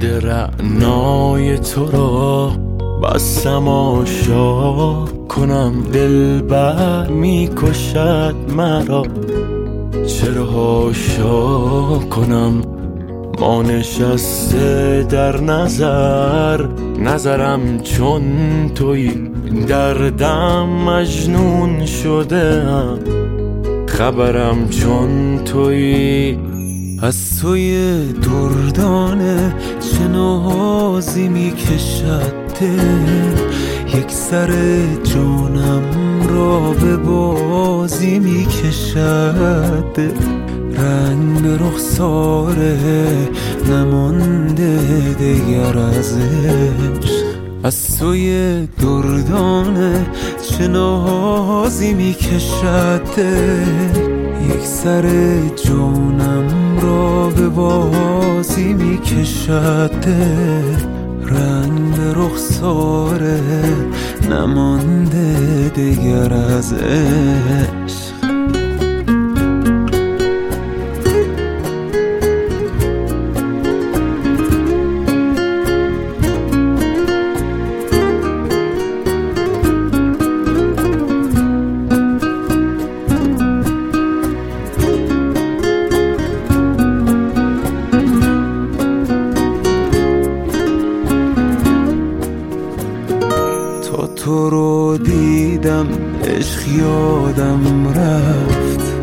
یاد رعنای تو را بسم آشا کنم، دلبر میکشد مرا چرا حاشا کنم. ما نشسته در نظرم چون توی، دردم مجنون شده ام خبرم چون توی. از توی دردانه چه نازی میکشد دل، یک سر جانم را به بازی میکشد دل. رنگ به رخساره نمانده دیگر از عشق، از توی دردانه چه نازی میکشد دل، یک سر جانم را به بازی میکشد دل. رنگ به رخساره نمانده دیگر از عشق. تا تو رو دیدم عشق یادم رفت،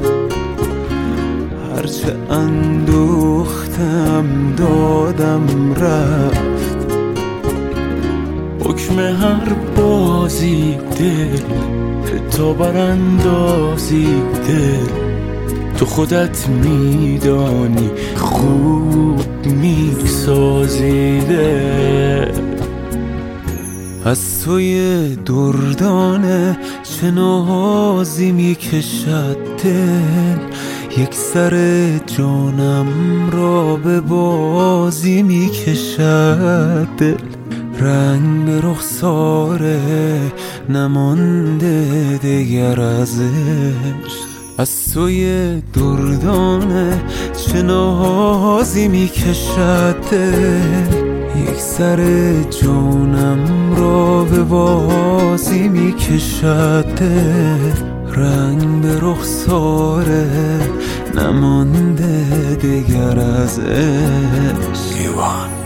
هرچه اندوختم دادم رفت. حکم هر بازی دل تا براندازی دل، تو خودت میدانی خوب میسازی دل. از توی دردانه چه نازی میکشد دل، یک سر جانم را به بازی میکشد دل. رنگ به رخساره نمانده دیگر از عشق، از توی دردانه چه نازی میکشد دل، یک سر جانم را به بازی میکشد دل. رنگ به رخساره نمانده دیگر از عشق.